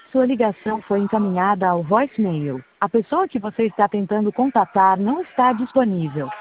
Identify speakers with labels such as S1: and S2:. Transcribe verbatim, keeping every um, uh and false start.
S1: Sua ligação foi encaminhada ao voicemail. A pessoa que você está tentando contatar não está disponível.